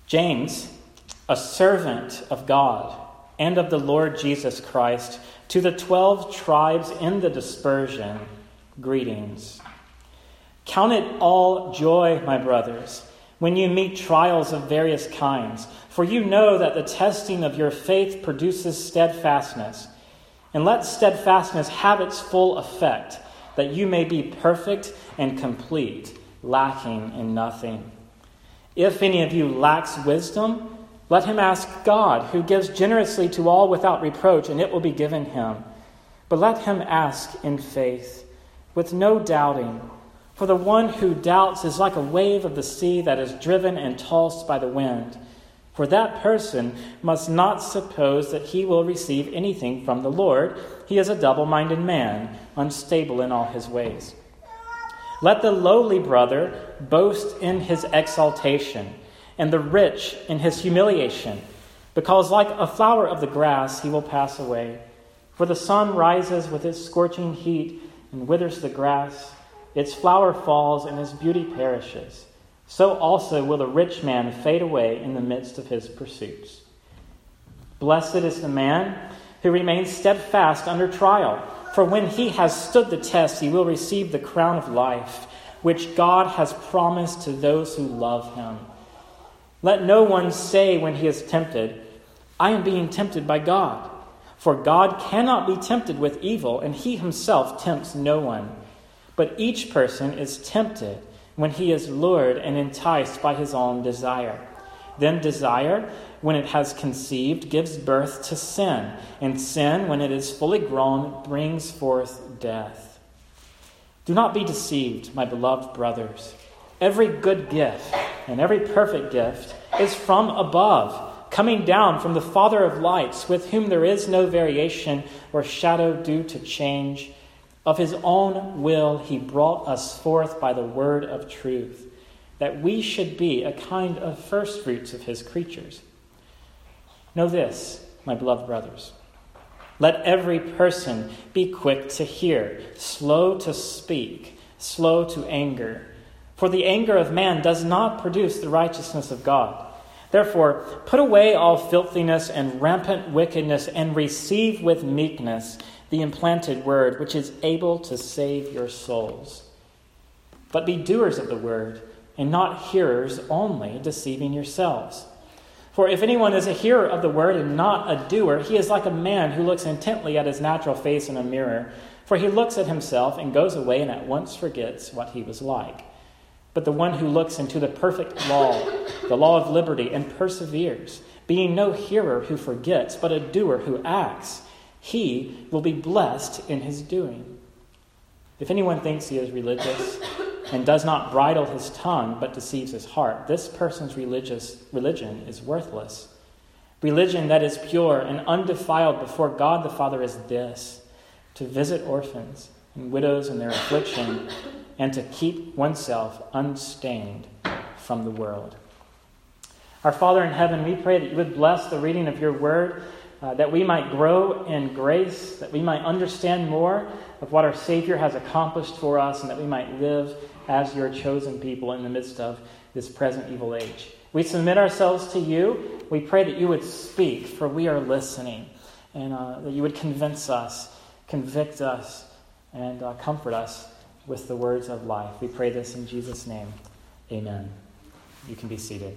James, a servant of God and of the Lord Jesus Christ, to the 12 tribes in the dispersion, greetings. Count it all joy, my brothers, when you meet trials of various kinds, for you know that the testing of your faith produces steadfastness. And let steadfastness have its full effect, that you may be perfect and complete, lacking in nothing. If any of you lacks wisdom, let him ask God, who gives generously to all without reproach, and it will be given him. But let him ask in faith, with no doubting. For the one who doubts is like a wave of the sea that is driven and tossed by the wind. For that person must not suppose that he will receive anything from the Lord. He is a double-minded man, unstable in all his ways. Let the lowly brother boast in his exaltation, and the rich in his humiliation, because like a flower of the grass he will pass away. For the sun rises with its scorching heat and withers the grass. Its flower falls and its beauty perishes. So also will the rich man fade away in the midst of his pursuits. Blessed is the man who remains steadfast under trial, for when he has stood the test, he will receive the crown of life, which God has promised to those who love him. Let no one say when he is tempted, I am being tempted by God. For God cannot be tempted with evil, and he himself tempts no one. But each person is tempted when he is lured and enticed by his own desire. Then desire, when it has conceived, gives birth to sin. And sin, when it is fully grown, brings forth death. Do not be deceived, my beloved brothers. Every good gift and every perfect gift is from above, coming down from the Father of lights, with whom there is no variation or shadow due to change. Of his own will he brought us forth by the word of truth, that we should be a kind of firstfruits of his creatures. Know this, my beloved brothers. Let every person be quick to hear, slow to speak, slow to anger. For the anger of man does not produce the righteousness of God. Therefore, put away all filthiness and rampant wickedness, and receive with meekness the implanted word, which is able to save your souls. But be doers of the word, and not hearers only, deceiving yourselves. For if anyone is a hearer of the word and not a doer, he is like a man who looks intently at his natural face in a mirror. For he looks at himself and goes away and at once forgets what he was like. But the one who looks into the perfect law, the law of liberty, and perseveres, being no hearer who forgets, but a doer who acts, he will be blessed in his doing. If anyone thinks he is religious and does not bridle his tongue but deceives his heart, this person's religion is worthless. Religion that is pure and undefiled before God the Father is this: to visit orphans and widows in their affliction, and to keep oneself unstained from the world. Our Father in heaven, we pray that you would bless the reading of your word, that we might grow in grace, that we might understand more of what our Savior has accomplished for us, and that we might live as your chosen people in the midst of this present evil age. We submit ourselves to you. We pray that you would speak, for we are listening, and that you would convince us, convict us, and comfort us with the words of life. We pray this in Jesus' name. Amen. You can be seated.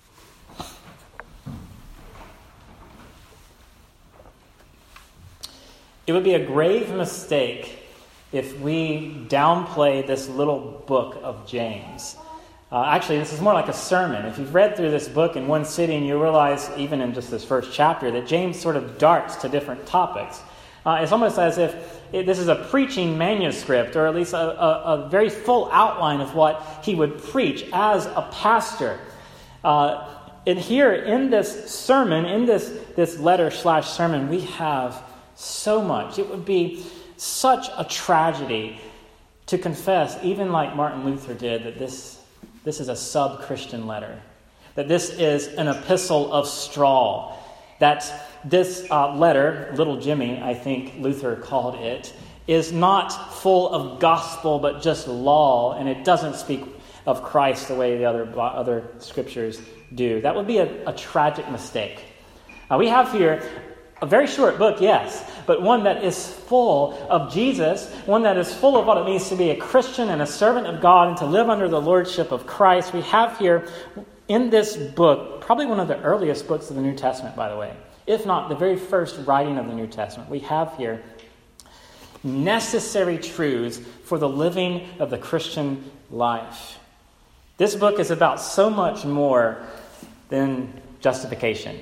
It would be a grave mistake if we downplay this little book of James. Actually, this is more like a sermon. If you've read through this book in one sitting, you realize, even in just this first chapter, that James sort of darts to different topics. It's almost as if this is a preaching manuscript, or at least a very full outline of what he would preach as a pastor. And here in this sermon, in this letter/sermon, we have so much. It would be such a tragedy to confess, even like Martin Luther did, that this is a sub-Christian letter, that this is an epistle of straw, that this letter, Little Jimmy, I think Luther called it, is not full of gospel but just law, and it doesn't speak of Christ the way the other scriptures do. That would be a tragic mistake. We have here a very short book, yes, but one that is full of Jesus, one that is full of what it means to be a Christian and a servant of God and to live under the lordship of Christ. We have here in this book, probably one of the earliest books of the New Testament, by the way, if not the very first writing of the New Testament. We have here necessary truths for the living of the Christian life. This book is about so much more than justification.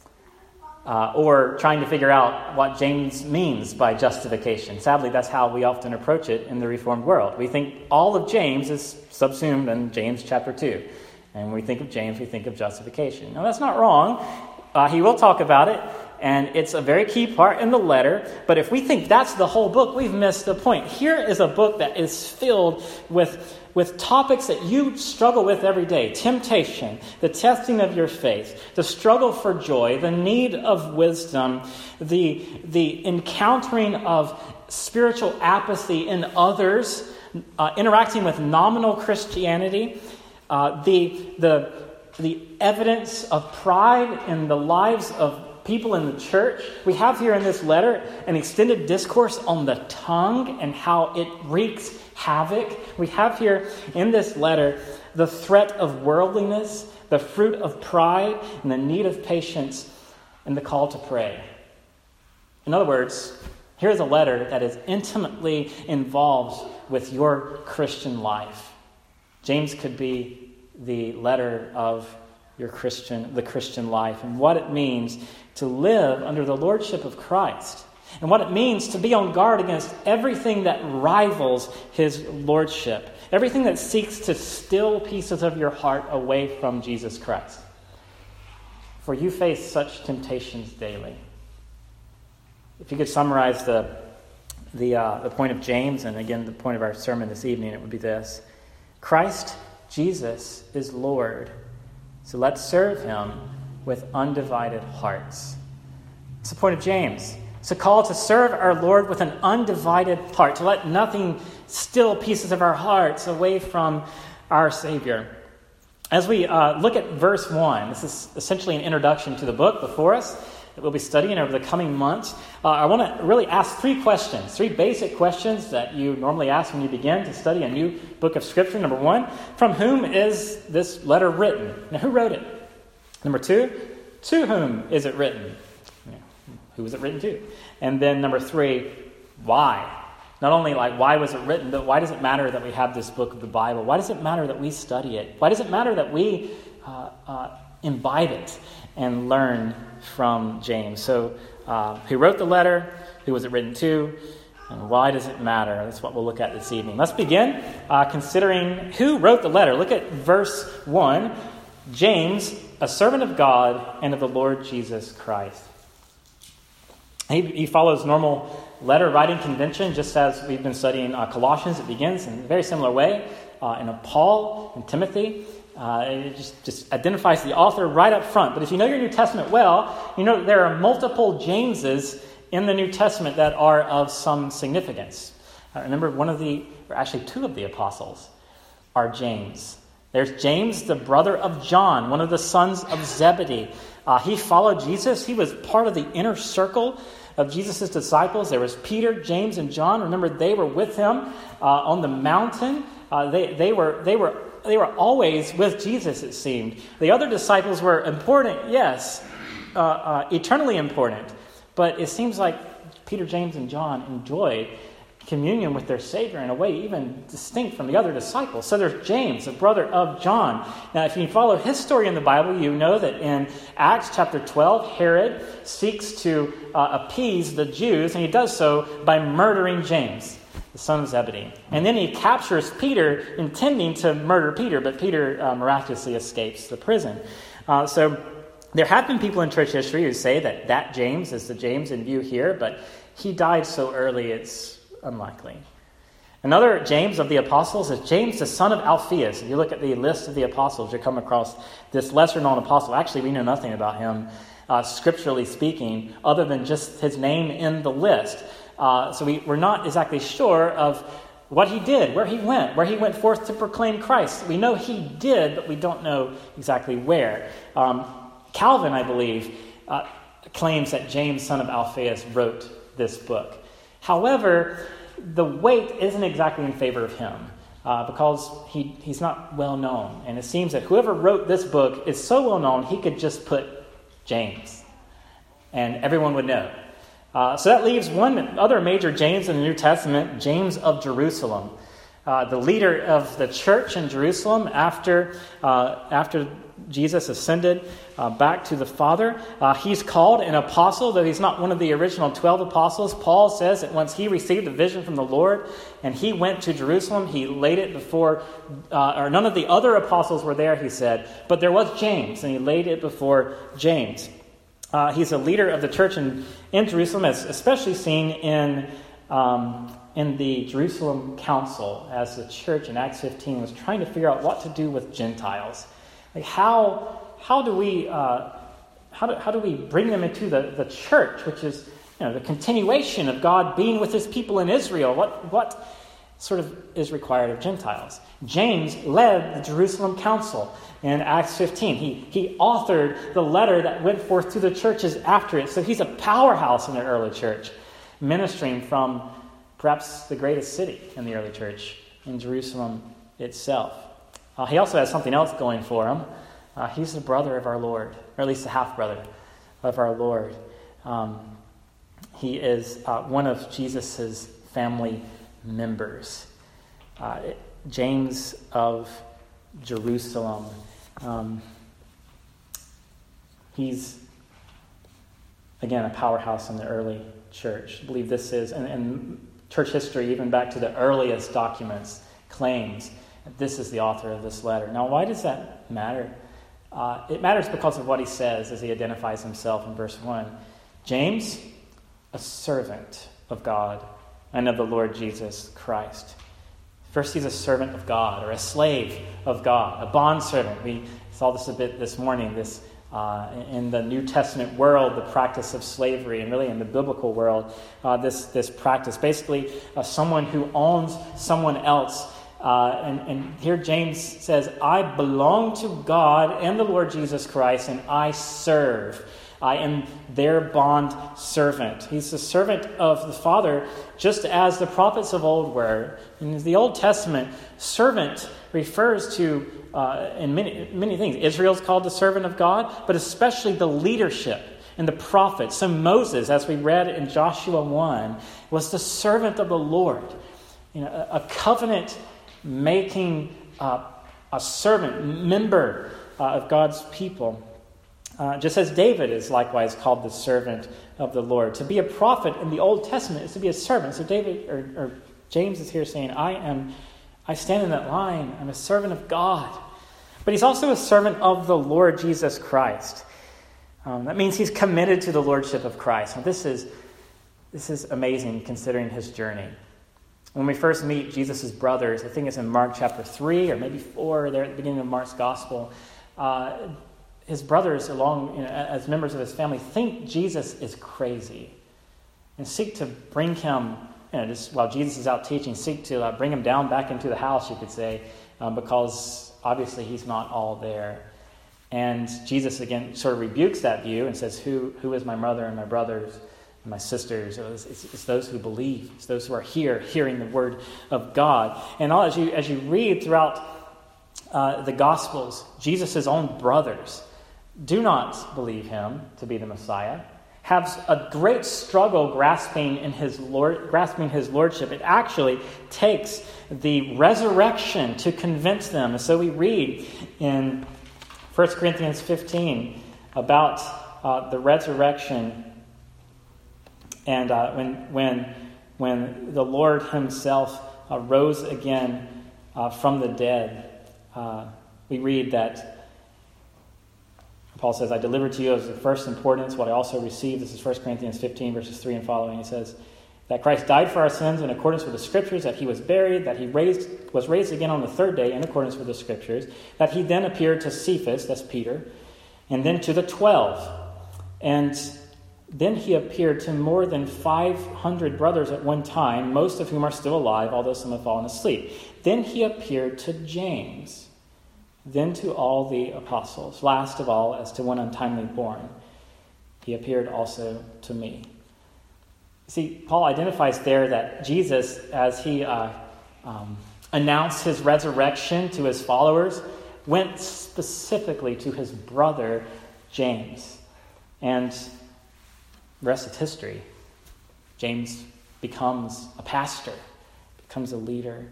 Or trying to figure out what James means by justification. Sadly, that's how we often approach it in the Reformed world. We think all of James is subsumed in James chapter 2. And when we think of James, we think of justification. Now, that's not wrong. He will talk about it, and it's a very key part in the letter. But if we think that's the whole book, we've missed the point. Here is a book that is filled with topics that you struggle with every day. Temptation, the testing of your faith, the struggle for joy, the need of wisdom, the encountering of spiritual apathy in others, interacting with nominal Christianity, the evidence of pride in the lives of people in the church. We have here in this letter an extended discourse on the tongue and how it wreaks havoc. We have here in this letter the threat of worldliness, the fruit of pride, and the need of patience, and the call to pray. In other words, here's a letter that is intimately involved with your Christian life. James could be the letter of the Christian life, and what it means to live under the lordship of Christ, and what it means to be on guard against everything that rivals his lordship, everything that seeks to steal pieces of your heart away from Jesus Christ. For you face such temptations daily. If you could summarize the point of James, and again the point of our sermon this evening, it would be this: Christ Jesus is Lord, so let's serve him with undivided hearts. It's the point of James. It's a call to serve our Lord with an undivided heart, to let nothing steal pieces of our hearts away from our Savior. As we look at verse 1, this is essentially an introduction to the book before us that we'll be studying over the coming months. I want to really ask three basic questions that you normally ask when you begin to study a new book of Scripture. Number one, from whom is this letter written? Now, who wrote it? Number two, to whom is it written? Who was it written to? And then number three, why? Not only why was it written, but why does it matter that we have this book of the Bible? Why does it matter that we study it? Why does it matter that we imbibe it and learn from James? So who wrote the letter? Who was it written to? And why does it matter? That's what we'll look at this evening. Let's begin considering who wrote the letter. Look at verse 1. James, a servant of God and of the Lord Jesus Christ. He follows normal letter writing convention, just as we've been studying Colossians. It begins in a very similar way. In Paul and Timothy, it just identifies the author right up front. But if you know your New Testament well, you know that there are multiple Jameses in the New Testament that are of some significance. Remember, two of the apostles are James. There's James, the brother of John, one of the sons of Zebedee. He followed Jesus. He was part of the inner circle of Jesus' disciples. There was Peter, James, and John. Remember, they were with him on the mountain. They were always with Jesus, it seemed. The other disciples were important, yes, eternally important. But it seems like Peter, James, and John enjoyed communion with their Savior in a way even distinct from the other disciples. So there's James, the brother of John. Now, if you follow his story in the Bible, you know that in Acts chapter 12, Herod seeks to appease the Jews, and he does so by murdering James, the son of Zebedee. And then he captures Peter, intending to murder Peter, but Peter miraculously escapes the prison. So there have been people in church history who say that James is the James in view here, but he died so early it's unlikely. Another James of the apostles is James, the son of Alphaeus. If you look at the list of the apostles, you come across this lesser-known apostle. Actually, we know nothing about him, scripturally speaking, other than just his name in the list. So we're not exactly sure of what he did, where he went forth to proclaim Christ. We know he did, but we don't know exactly where. Calvin, I believe, claims that James, son of Alphaeus, wrote this book. However, the weight isn't exactly in favor of him because he's not well known. And it seems that whoever wrote this book is so well known, he could just put James, and everyone would know. So that leaves one other major James in the New Testament, James of Jerusalem, the leader of the church in Jerusalem after Jesus ascended back to the Father. He's called an apostle, though he's not one of the original 12 apostles. Paul says that once he received a vision from the Lord and he went to Jerusalem, he laid it before, or none of the other apostles were there, he said, but there was James, and he laid it before James. He's a leader of the church in Jerusalem, as especially seen in the Jerusalem Council, as the church in Acts 15 was trying to figure out what to do with Gentiles. Like how do we bring them into the church, which is the continuation of God being with His people in Israel? What sort of is required of Gentiles? James led the Jerusalem Council in Acts 15. He authored the letter that went forth to the churches after it. So he's a powerhouse in the early church, ministering from perhaps the greatest city in the early church, in Jerusalem itself. He also has something else going for him. He's the brother of our Lord, or at least the half-brother of our Lord. He is one of Jesus' family members. James of Jerusalem. He's, again, a powerhouse in the early church. I believe this is, and church history, even back to the earliest documents, claims that this is the author of this letter. Now, why does that matter? It matters because of what he says as he identifies himself in verse 1. James, a servant of God and of the Lord Jesus Christ. First, he's a servant of God, or a slave of God, a bondservant. We saw this a bit this morning, in the New Testament world, the practice of slavery, and really in the biblical world, this practice. Basically, someone who owns someone else. And here James says, I belong to God and the Lord Jesus Christ, and I serve. I am their bond servant. He's the servant of the Father, just as the prophets of old were. In the Old Testament, servant refers to, in many things, Israel's called the servant of God, but especially the leadership and the prophets. So Moses, as we read in Joshua 1, was the servant of the Lord. A covenant-making a servant, member of God's people. Just as David is likewise called the servant of the Lord. To be a prophet in the Old Testament is to be a servant. So David or James is here saying, I stand in that line. I'm a servant of God. But he's also a servant of the Lord Jesus Christ. That means he's committed to the lordship of Christ. Now, this is amazing considering his journey. When we first meet Jesus' brothers, I think it's in Mark chapter 3 or maybe 4, there at the beginning of Mark's gospel, his brothers, as members of his family, think Jesus is crazy and seek to bring him, just while Jesus is out teaching, seek to bring him down back into the house, you could say, because obviously he's not all there. And Jesus, again, sort of rebukes that view and says, who is my mother and my brothers and my sisters? It's those who believe. It's those who are here hearing the word of God. And as you read throughout the Gospels, Jesus' own brothers do not believe him to be the Messiah, have a great struggle grasping his lordship. It actually takes the resurrection to convince them. And so we read in 1 Corinthians 15 about the resurrection, and when the Lord himself rose again from the dead, we read that Paul says, I delivered to you as of first importance what I also received. This is 1 Corinthians 15, verses 3 and following. He says, that Christ died for our sins in accordance with the Scriptures, that he was buried, that he was raised again on the third day in accordance with the Scriptures, that he then appeared to Cephas, that's Peter, and then to the 12. And Then he appeared to more than 500 brothers at one time, most of whom are still alive, although some have fallen asleep. Then he appeared to James, then to all the apostles. Last of all, as to one untimely born, he appeared also to me. See, Paul identifies there that Jesus, as he announced his resurrection to his followers, went specifically to his brother James. And the rest is history. James becomes a pastor, becomes a leader.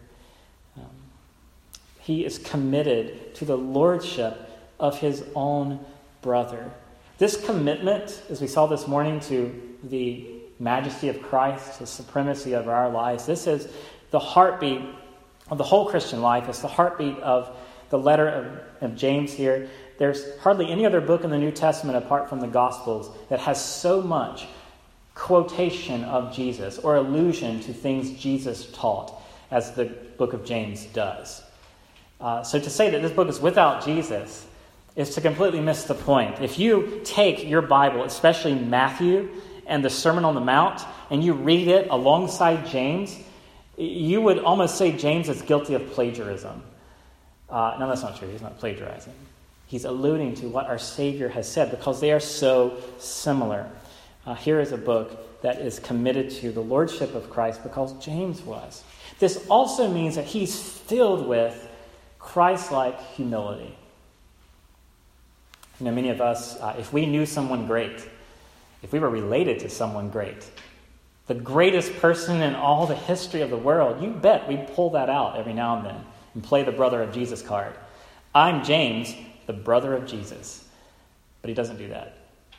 He is committed to the lordship of his own brother. This commitment, as we saw this morning, to the majesty of Christ, the supremacy of our lives, this is the heartbeat of the whole Christian life. It's the heartbeat of the letter of James here. There's hardly any other book in the New Testament apart from the Gospels that has so much quotation of Jesus or allusion to things Jesus taught as the book of James does. So to say that this book is without Jesus is to completely miss the point. If you take your Bible, especially Matthew and the Sermon on the Mount, and you read it alongside James, you would almost say James is guilty of plagiarism. No, that's not true. He's not plagiarizing. He's alluding to what our Savior has said because they are so similar. Here is a book that is committed to the lordship of Christ because James was. This also means that he's filled with Christ-like humility. You know, many of us, if we knew someone great, if we were related to someone great, the greatest person in all the history of the world, you bet we'd pull that out every now and then and play the brother of Jesus card. I'm James, the brother of Jesus. But he doesn't do that.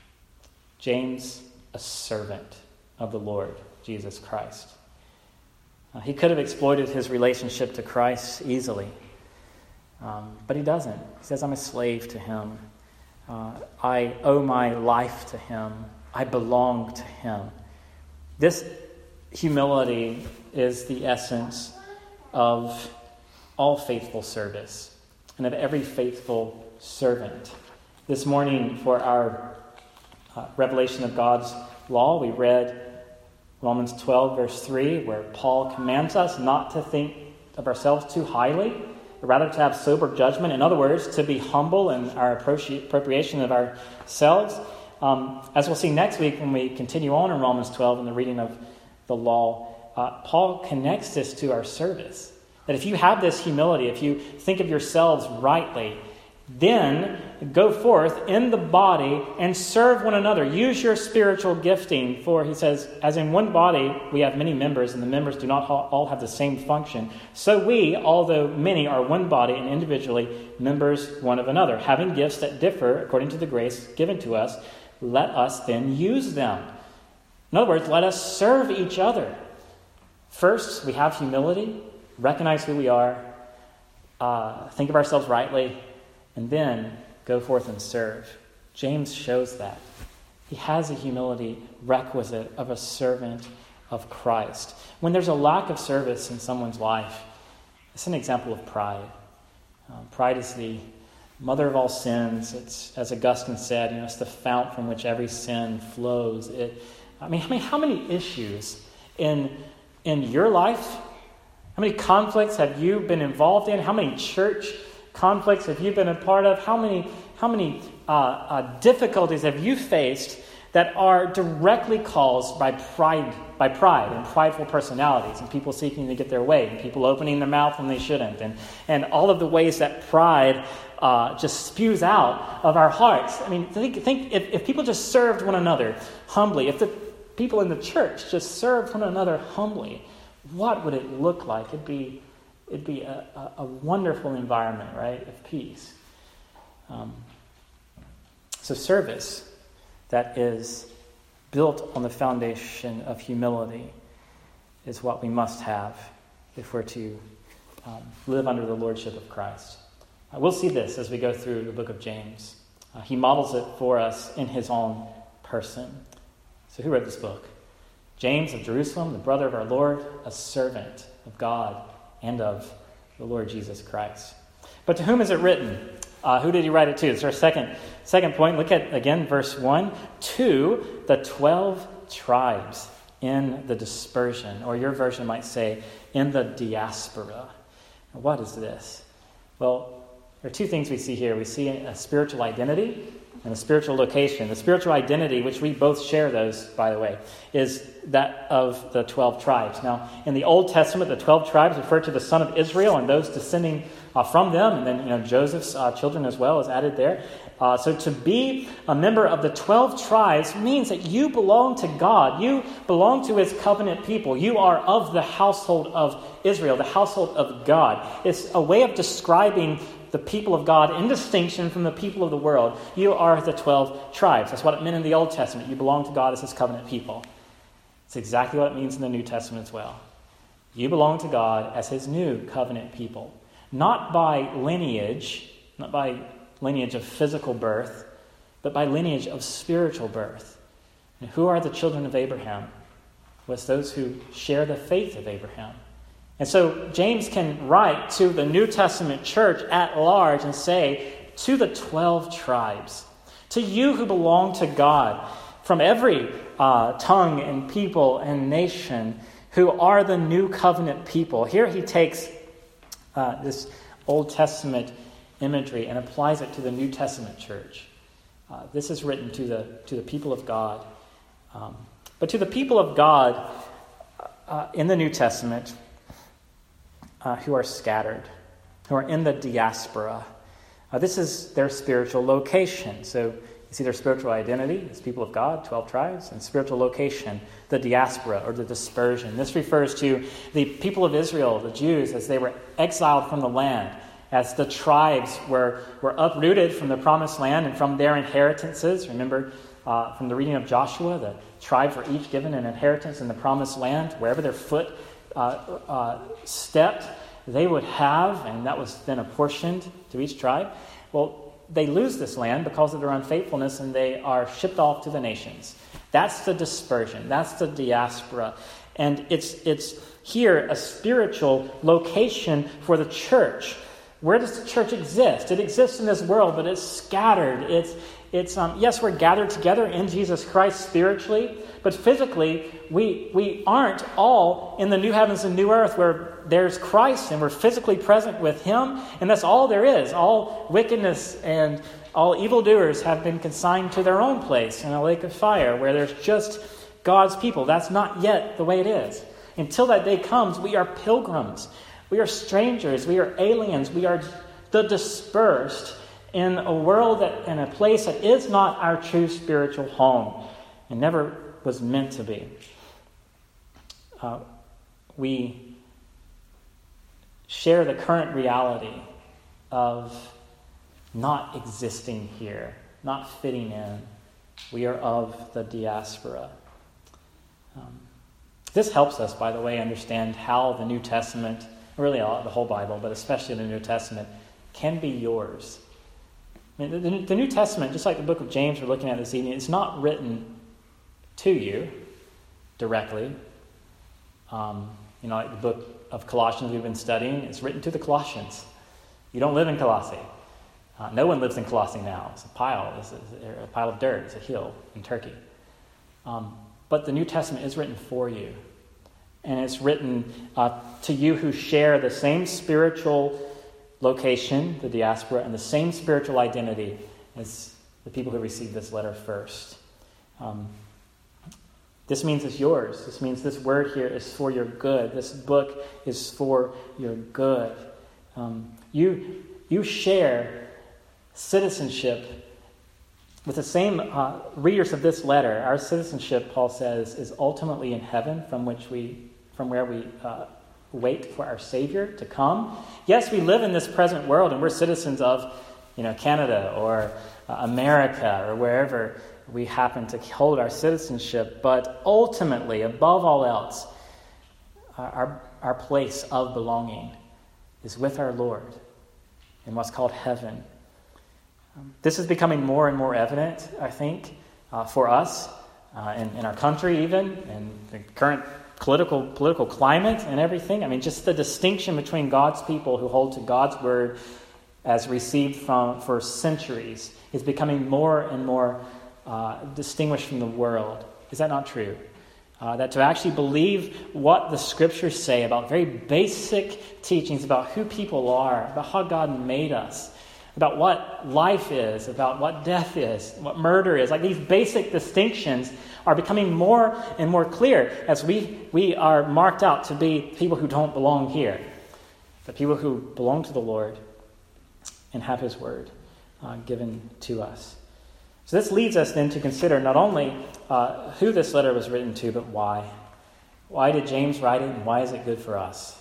James, a servant of the Lord Jesus Christ. He could have exploited his relationship to Christ easily, but he doesn't. He says, I'm a slave to him. I owe my life to him. I belong to him. This humility is the essence of all faithful service and of every faithful servant. This morning, for our revelation of God's law, we read Romans 12, verse 3, where Paul commands us not to think of ourselves too highly, but rather to have sober judgment. In other words, to be humble in our appropriation of ourselves. As we'll see next week when we continue on in Romans 12 in the reading of the law, Paul connects this to our service. That if you have this humility, if you think of yourselves rightly, then go forth in the body and serve one another. Use your spiritual gifting. For, he says, as in one body we have many members, and the members do not all have the same function. So we, although many, are one body and individually members one of another. Having gifts that differ according to the grace given to us, let us then use them. In other words, let us serve each other. First, we have humility, recognize who we are, think of ourselves rightly, and then go forth and serve. James shows that. He has a humility requisite of a servant of Christ. When there's a lack of service in someone's life, it's an example of pride. Pride is the mother of all sins. It's, as Augustine said, it's the fount from which every sin flows. How many issues in your life, how many conflicts have you been involved in? How many church conflicts have you been a part of? How many difficulties have you faced that are directly caused by pride and prideful personalities and people seeking to get their way and people opening their mouth when they shouldn't and all of the ways that pride just spews out of our hearts? I mean, think if people just served one another humbly, if the people in the church just served one another humbly, what would it look like? It'd be a wonderful environment, right, of peace. So service that is built on the foundation of humility is what we must have if we're to live under the lordship of Christ. We'll see this as we go through the book of James. He models it for us in his own person. So who wrote this book? James of Jerusalem, the brother of our Lord, a servant of God and of the Lord Jesus Christ. But to whom is it written? Who did he write it to? It's our second point. Look at, again, verse 1. To the 12 tribes in the dispersion, or your version might say, in the diaspora. What is this? Well, there are two things we see here. We see a spiritual identity and a spiritual location. The spiritual identity, which we both share those, by the way, is that of the 12 tribes. Now, in the Old Testament, the 12 tribes refer to the son of Israel and those descending from them, and then Joseph's children as well is added there. So to be a member of the 12 tribes means that you belong to God. You belong to his covenant people. You are of the household of Israel, the household of God. It's a way of describing the people of God in distinction from the people of the world. You are the 12 tribes. That's what it meant in the Old Testament. You belong to God as his covenant people. It's exactly what it means in the New Testament as well. You belong to God as his new covenant people. Not by lineage of physical birth, but by lineage of spiritual birth. And who are the children of Abraham? Well, it's those who share the faith of Abraham. And so James can write to the New Testament church at large and say, to the 12 tribes, to you who belong to God, from every tongue and people and nation, who are the new covenant people. Here he takes this Old Testament imagery and applies it to the New Testament church. This is written to the people of God. But to the people of God in the New Testament who are scattered, who are in the diaspora, this is their spiritual location. So you see their spiritual identity as people of God, 12 tribes, and spiritual location, the diaspora or the dispersion. This refers to the people of Israel, the Jews, as they were exiled from the land, as the tribes were uprooted from the promised land and from their inheritances. Remember from the reading of Joshua, the tribes were each given an inheritance in the promised land. Wherever their foot stepped, they would have, and that was then apportioned to each tribe. Well, they lose this land because of their unfaithfulness, and they are shipped off to the nations. That's the dispersion. That's the diaspora. And it's here a spiritual location for the church. Where does the church exist? It exists in this world, but it's scattered. Yes, we're gathered together in Jesus Christ spiritually, but physically, we aren't all in the new heavens and new earth where there's Christ and we're physically present with him, and that's all there is. All wickedness and all evildoers have been consigned to their own place in a lake of fire where there's just God's people. That's not yet the way it is. Until that day comes, we are pilgrims. We are strangers. We are aliens. We are the dispersed in a world in a place that is not our true spiritual home and never was meant to be. We share the current reality of not existing here, not fitting in. We are of the diaspora. This helps us, by the way, understand how the New Testament, really the whole Bible, but especially the New Testament, can be yours. I mean, the New Testament, just like the book of James we're looking at this evening, it's not written to you directly. Like the book of Colossians we've been studying, it's written to the Colossians. You don't live in Colossae. No one lives in Colossae now. It's a pile of dirt. It's a hill in Turkey. But the New Testament is written for you. And it's written to you who share the same spiritual location, the diaspora, and the same spiritual identity as the people who received this letter first. This means it's yours. This means this word here is for your good. This book is for your good. You share citizenship with the same readers of this letter. Our citizenship, Paul says, is ultimately in heaven, from where we wait for our Savior to come. Yes, we live in this present world, and we're citizens of, Canada or America or wherever we happen to hold our citizenship. But ultimately, above all else, our place of belonging is with our Lord in what's called heaven. This is becoming more and more evident, I think, for us in our country even, and the current political climate and everything. I mean, just the distinction between God's people who hold to God's word as received for centuries, is becoming more and more distinguished from the world. Is that not true? That to actually believe what the Scriptures say about very basic teachings about who people are, about how God made us, about what life is, about what death is, what murder is. Like these basic distinctions are becoming more and more clear as we are marked out to be people who don't belong here, but people who belong to the Lord and have His Word given to us. So this leads us then to consider not only who this letter was written to, but why. Why did James write it, and why is it good for us?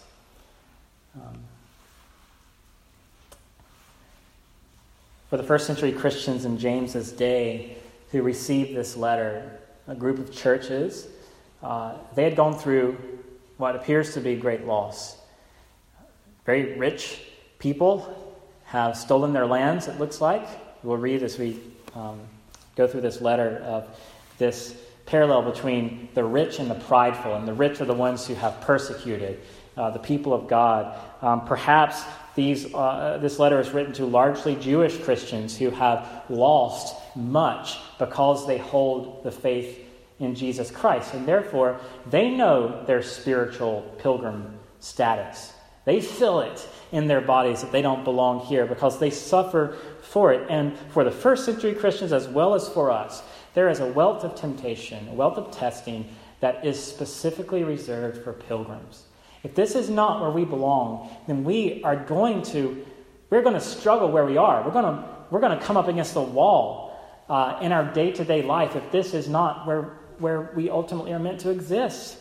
For the first century Christians in James's day who received this letter, a group of churches, they had gone through what appears to be great loss. Very rich people have stolen their lands, it looks like. We'll read as we go through this letter of this parallel between the rich and the prideful, and the rich are the ones who have persecuted the people of God. Perhaps this letter is written to largely Jewish Christians who have lost much because they hold the faith in Jesus Christ, and therefore they know their spiritual pilgrim status. They feel it in their bodies that they don't belong here because they suffer for it. And for the first century Christians as well as for us, there is a wealth of temptation, a wealth of testing that is specifically reserved for pilgrims. If this is not where we belong, then we're going to struggle where we are. We're going to come up against the wall in our day-to-day life if this is not where we ultimately are meant to exist.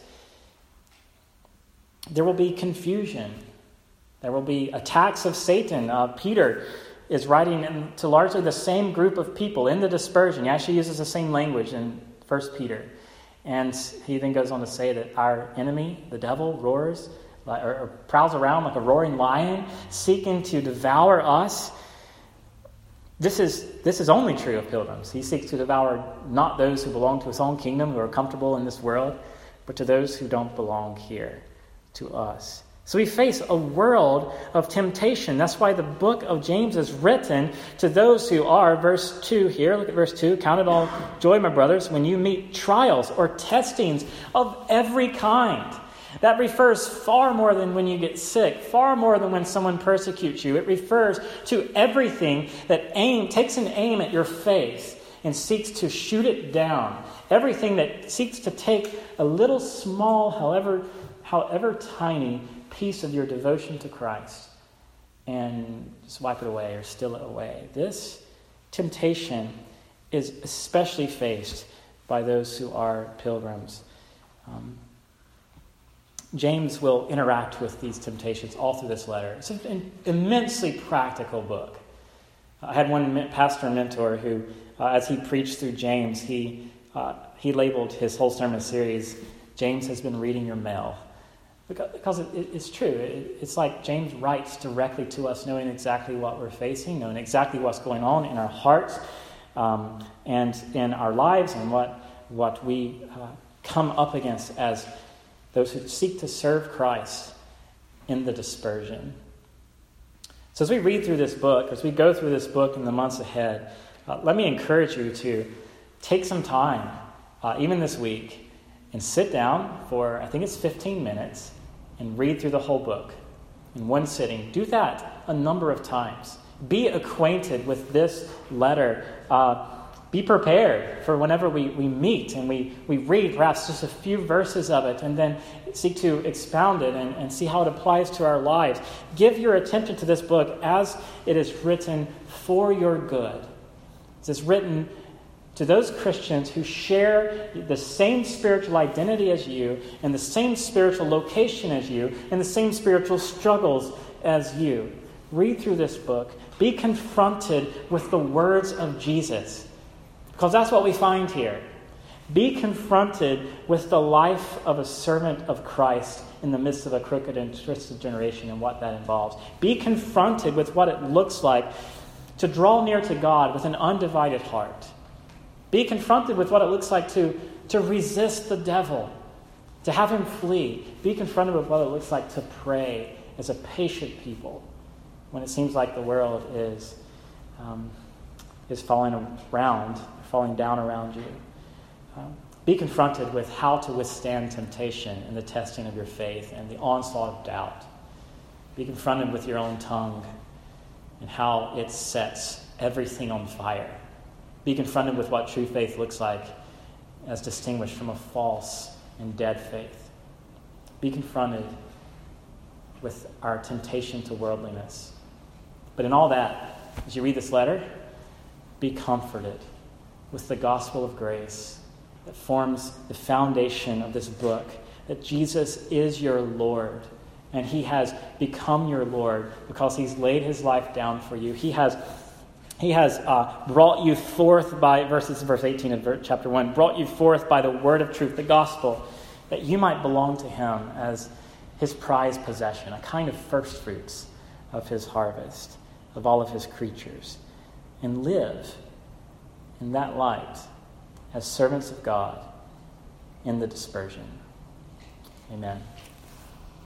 There will be confusion. There will be attacks of Satan. Peter is writing to largely the same group of people in the dispersion. He actually uses the same language in 1 Peter. And he then goes on to say that our enemy, the devil, roars or prowls around like a roaring lion, seeking to devour us. This is only true of pilgrims. He seeks to devour not those who belong to his own kingdom, who are comfortable in this world, but to those who don't belong here, to us. So we face a world of temptation. That's why the book of James is written to those who are, verse 2 here, look at verse 2, count it all joy, my brothers, when you meet trials or testings of every kind. That refers far more than when you get sick, far more than when someone persecutes you. It refers to everything that takes an aim at your faith and seeks to shoot it down. Everything that seeks to take a little small, however tiny, piece of your devotion to Christ and swipe it away or steal it away. This temptation is especially faced by those who are pilgrims. James will interact with these temptations all through this letter. It's an immensely practical book. I had one pastor mentor who, as he preached through James, he labeled his whole sermon series, James has been reading your mail. Because it's true. It's like James writes directly to us, knowing exactly what we're facing, knowing exactly what's going on in our hearts and in our lives, and what we come up against as those who seek to serve Christ in the dispersion. So as we read through this book, as we go through this book in the months ahead, let me encourage you to take some time, even this week, and sit down for, I think it's 15 minutes, and read through the whole book in one sitting. Do that a number of times. Be acquainted with this letter. Be prepared for whenever we meet and we read perhaps just a few verses of it and then seek to expound it and see how it applies to our lives. Give your attention to this book as it is written for your good. It is written to those Christians who share the same spiritual identity as you and the same spiritual location as you and the same spiritual struggles as you. Read through this book. Be confronted with the words of Jesus, because that's what we find here. Be confronted with the life of a servant of Christ in the midst of a crooked and twisted generation and what that involves. Be confronted with what it looks like to draw near to God with an undivided heart. Be confronted with what it looks like to resist the devil, to have him flee. Be confronted with what it looks like to pray as a patient people when it seems like the world is falling down around you. Be confronted with how to withstand temptation in the testing of your faith and the onslaught of doubt. Be confronted with your own tongue and how it sets everything on fire. Be confronted with what true faith looks like as distinguished from a false and dead faith. Be confronted with our temptation to worldliness. But in all that, as you read this letter, be comforted with the gospel of grace that forms the foundation of this book, that Jesus is your Lord, and he has become your Lord because he's laid his life down for you. He has brought you forth by, verse 18 of chapter 1, brought you forth by the word of truth, the gospel, that you might belong to him as his prized possession, a kind of first fruits of his harvest, of all of his creatures, and live in that light as servants of God in the dispersion. Amen.